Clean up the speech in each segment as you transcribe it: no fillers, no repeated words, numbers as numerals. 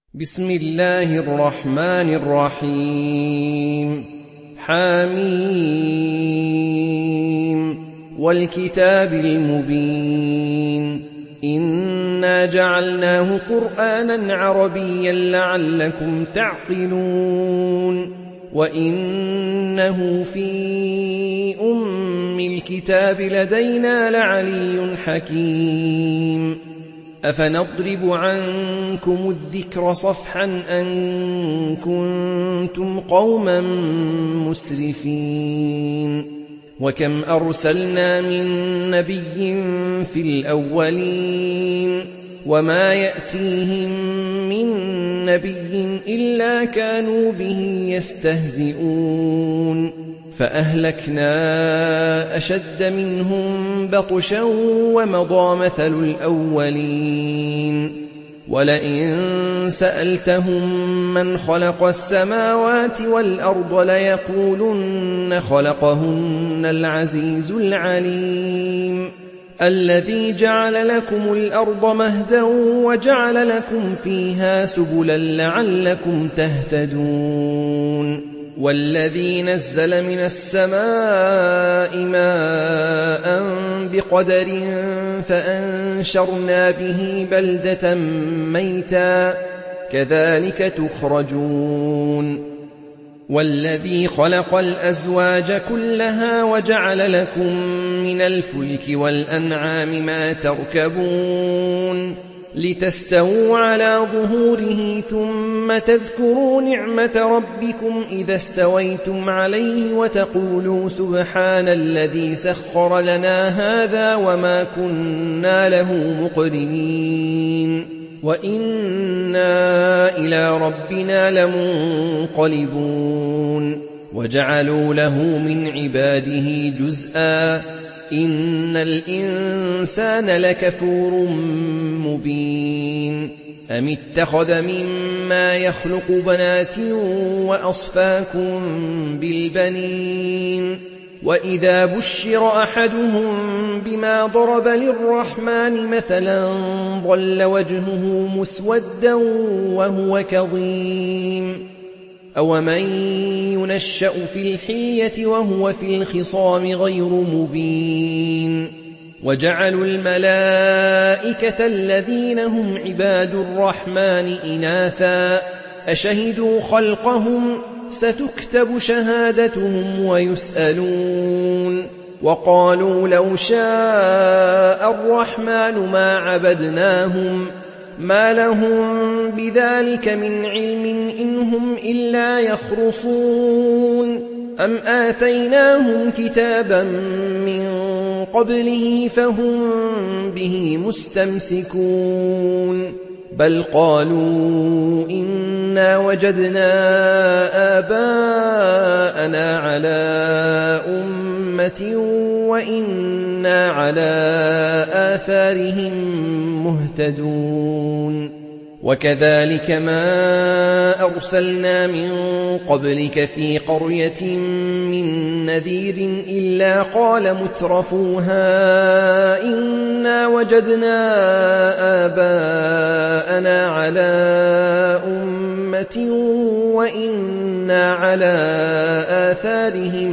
بسم الله الرحمن الرحيم حميم والكتاب المبين إنا جعلناه قرآنا عربيا لعلكم تعقلون وإنه في أم الكتاب لدينا لعلي حكيم أفنضرب عنكم الذكر صفحا أن كنتم قوما مسرفين وكم أرسلنا من نبي في الأولين وما يأتيهم من نبي إلا كانوا به يستهزئون فأهلكنا أشد منهم بطشا ومضى مثل الأولين ولئن سألتهم من خلق السماوات والأرض ليقولن خلقهن العزيز العليم الذي جعل لكم الأرض مهدا وجعل لكم فيها سبلا لعلكم تهتدون والذي نزل من السماء ماء بقدر فأنشرنا به بلدة ميتا كذلك تخرجون والذي خلق الأزواج كلها وجعل لكم من الفلك والأنعام ما تركبون لتستووا على ظهوره ثم تذكروا نعمة ربكم إذا استويتم عليه وتقولوا سبحان الذي سخر لنا هذا وما كنا له مقرنين وإنا إلى ربنا لمنقلبون وجعلوا له من عباده جزءا إن الإنسان لكفور مبين أم اتخذ مما يخلق بنات وأصفاكم بالبنين وإذا بشر أحدهم بما ضرب للرحمن مثلا ظل وجهه مسودا وهو كظيم أومن ينشأ في الحلية وهو في الخصام غير مبين وجعلوا الملائكة الذين هم عباد الرحمن إناثا أشهدوا خلقهم ستكتب شهادتهم ويسألون وقالوا لو شاء الرحمن ما عبدناهم ما لهم بذلك من علم إن هم إلا يخرصون أم آتيناهم كتابا من قبله فهم به مستمسكون بل قالوا إنا وجدنا آباءنا على أمة وإنا على آثارهم مهتدون وكذلك ما أرسلنا من قبلك في قرية من نذير إلا قال مترفوها إنا وجدنا آباءنا على أمة وإنا على آثارهم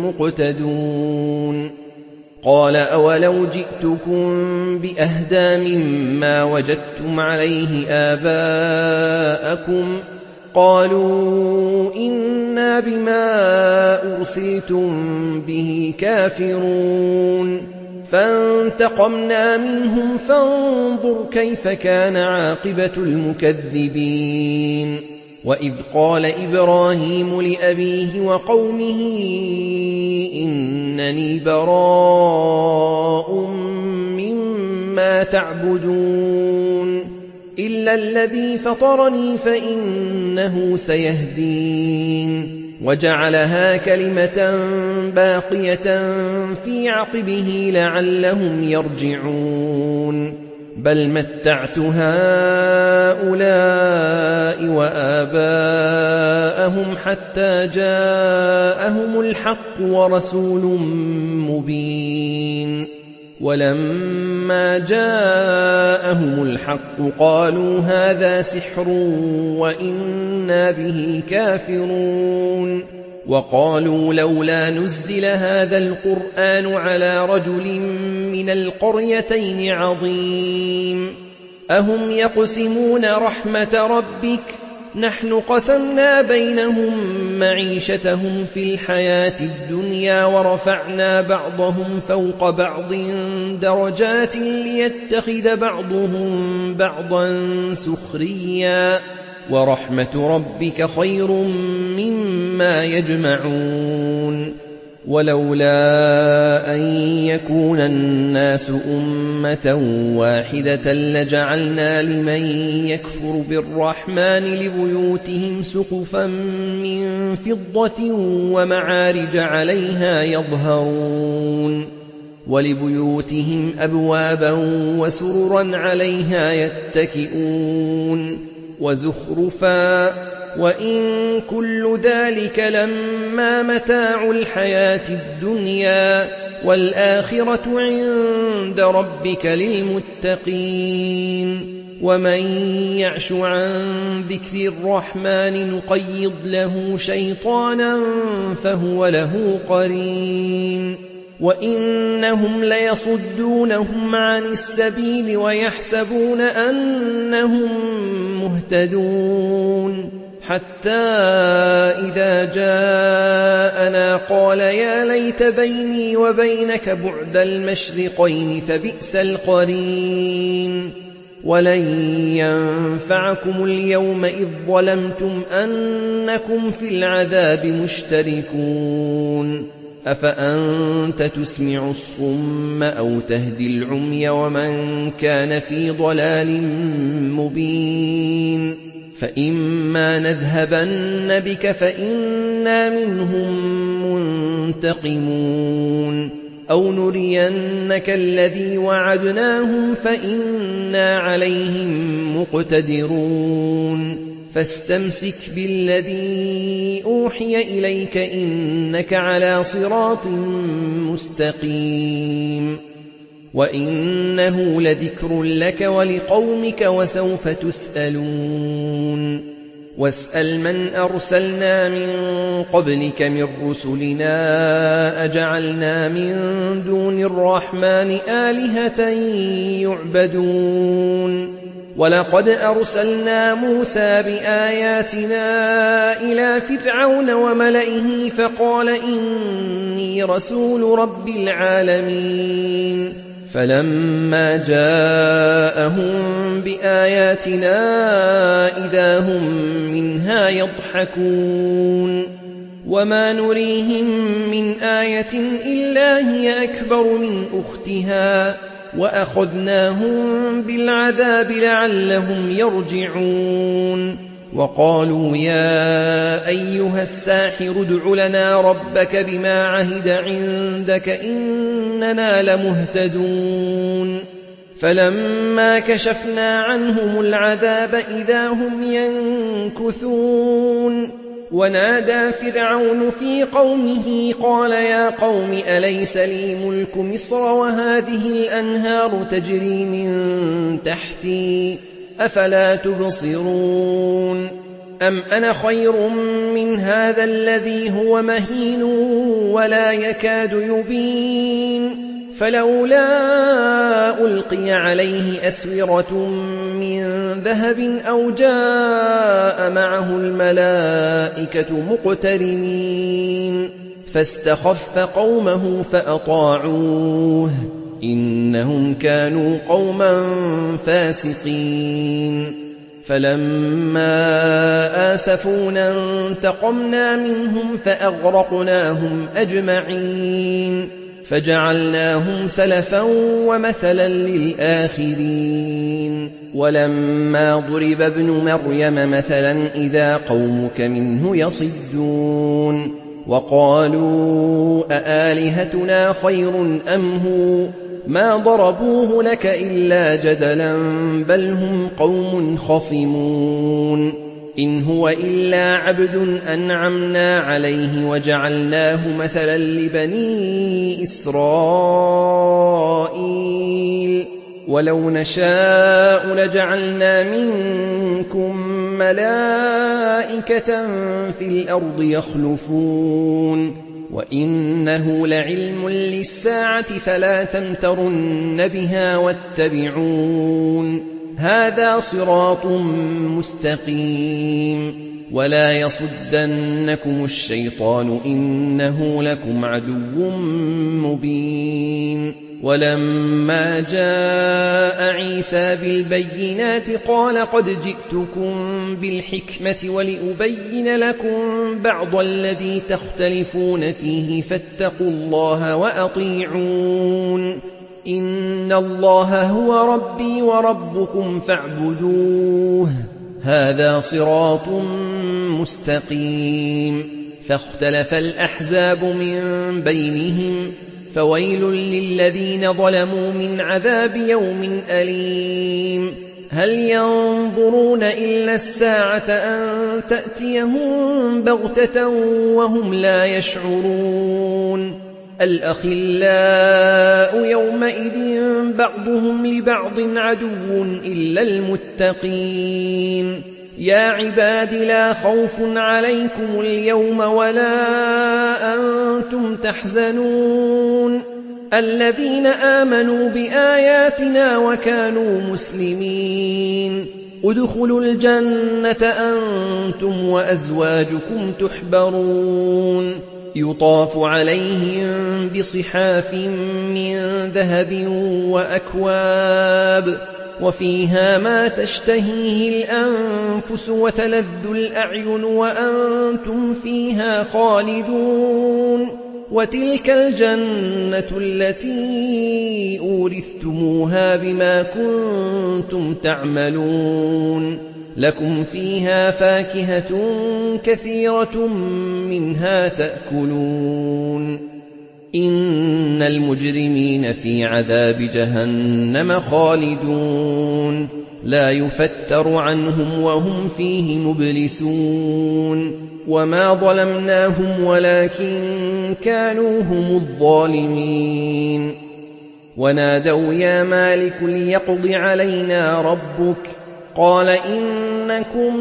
مقتدون قال أولو جئتكم بأهدى مما وجدتم عليه آباءكم قالوا إنا بما أرسلتم به كافرون فانتقمنا منهم فانظر كيف كان عاقبة المكذبين وإذ قال إبراهيم لأبيه وقومه إنني براء مما تعبدون إلا الذي فطرني فإنه سيهدين وجعلها كلمة باقية في عقبه لعلهم يرجعون بل متعت هؤلاء وآباءهم حتى جاءهم الحق ورسول مبين ولما جاءهم الحق قالوا هذا سحر وإنا به كافرون وقالوا لولا نزل هذا القرآن على رجل من القريتين عظيم أهم يقسمون رحمة ربك نحن قسمنا بينهم معيشتهم في الحياة الدنيا ورفعنا بعضهم فوق بعض درجات ليتخذ بعضهم بعضا سخريا ورحمة ربك خير مما يجمعون ولولا أن يكون الناس أمة واحدة لجعلنا لمن يكفر بالرحمن لبيوتهم سقفا من فضة ومعارج عليها يظهرون ولبيوتهم أبوابا وسررا عليها يتكئون وزخرفا وإن كل ذلك لما متاع الحياة الدنيا والآخرة عند ربك للمتقين ومن يعش عن ذكر الرحمن نقيض له شيطانا فهو له قرين وإنهم ليصدونهم عن السبيل ويحسبون أنهم مهتدون حتى إذا جاءنا قال يا ليت بيني وبينك بعد المشرقين فبئس القرين ولن ينفعكم اليوم إذ ظلمتم أنكم في العذاب مشتركون أفأنت تسمع الصم أو تهدي العمي ومن كان في ضلال مبين فإما نذهبن بك فإنا منهم منتقمون أو نرينك الذي وعدناهم فإنا عليهم مقتدرون فاستمسك بالذي أوحي إليك إنك على صراط مستقيم وإنه لذكر لك ولقومك وسوف تسألون واسأل من أرسلنا من قبلك من رسلنا أجعلنا من دون الرحمن آلهة يعبدون ولقد أرسلنا موسى بآياتنا إلى فرعون وملئه فقال إني رسول رب العالمين فلما جاءهم بآياتنا إذا هم منها يضحكون وما نريهم من آية إلا هي أكبر من أختها وأخذناهم بالعذاب لعلهم يرجعون وقالوا يا أيها الساحر ادع لنا ربك بما عهد عندك إننا لمهتدون فلما كشفنا عنهم العذاب إذا هم ينكثون ونادى فرعون في قومه قال يا قوم أليس لي ملك مصر وهذه الأنهار تجري من تحتي أفلا تبصرون أم أنا خير من هذا الذي هو مهين ولا يكاد يبين فلولا ألقي عليه أسورة من ذهب أو جاء معه الملائكة مقترنين فاستخف قومه فأطاعوه إنهم كانوا قوما فاسقين فلما آسفونا انتقمنا منهم فأغرقناهم أجمعين فجعلناهم سلفا ومثلا للآخرين ولما ضرب ابن مريم مثلا إذا قومك منه يصدون وقالوا أآلهتنا خير أم هو ما ضربوه لك إلا جدلا بل هم قوم خصمون إن هو إلا عبد أنعمنا عليه وجعلناه مثلا لبني إسرائيل ولو نشاء لجعلنا منكم ملائكة في الأرض يخلفون وإنه لعلم للساعة فلا تمترن بها واتبعون هذا صراط مستقيم ولا يصدنكم الشيطان إنه لكم عدو مبين ولما جاء عيسى بالبينات قال قد جئتكم بالحكمة ولأبين لكم بعض الذي تختلفون فيه فاتقوا الله وأطيعون إن الله هو ربي وربكم فاعبدوه هذا صراط مستقيم فاختلف الأحزاب من بينهم فويل للذين ظلموا من عذاب يوم أليم هل ينظرون إلا الساعة أن تأتيهم بغتة وهم لا يشعرون الأخلاء يومئذ بعضهم لبعض عدو إلا المتقين يا عباد لا خوف عليكم اليوم ولا أنتم تحزنون الذين آمنوا بآياتنا وكانوا مسلمين ادخلوا الجنة أنتم وأزواجكم تحبرون يطاف عليهم بصحاف من ذهب وأكواب وفيها ما تشتهيه الأنفس وتلذ الأعين وأنتم فيها خالدون وتلك الجنة التي أورثتموها بما كنتم تعملون لكم فيها فاكهة كثيرة منها تأكلون إن المجرمين في عذاب جهنم خالدون لا يفتر عنهم وهم فيه مبلسون وما ظلمناهم ولكن كانوا هم الظالمين ونادوا يا مالك ليقض علينا ربك قال إنكم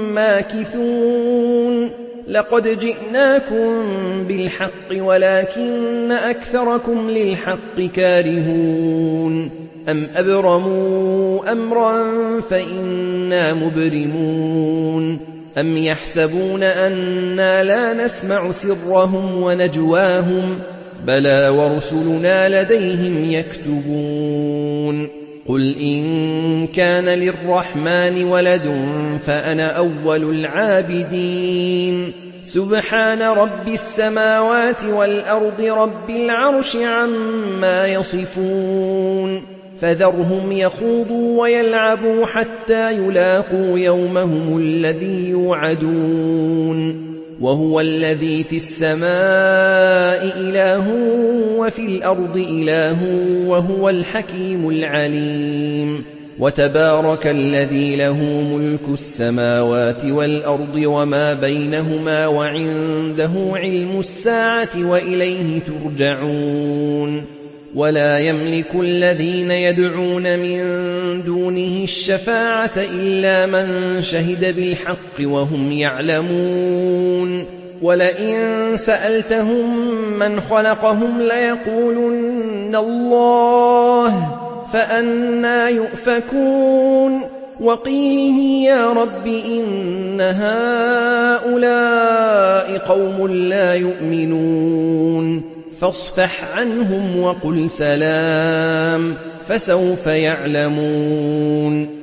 ماكثون لقد جئناكم بالحق ولكن أكثركم للحق كارهون أم أبرموا أمرا فإنا مبرمون أم يحسبون أنا لا نسمع سرهم ونجواهم بلى ورسلنا لديهم يكتبون قل إن كان للرحمن ولد فأنا أول العابدين سبحان رب السماوات والأرض رب العرش عما يصفون فذرهم يخوضوا ويلعبوا حتى يلاقوا يومهم الذي يوعدون وهو الذي في السماء إله وفي الأرض إله وهو الحكيم العليم وتبارك الذي له ملك السماوات والأرض وما بينهما وعنده علم الساعة وإليه ترجعون ولا يملك الذين يدعون من دونه الشفاعة إلا من شهد بالحق وهم يعلمون ولئن سألتهم من خلقهم ليقولن الله فأنى يؤفكون وقيله يا رب إن هؤلاء قوم لا يؤمنون فاصفح عنهم وقل سلام فسوف يعلمون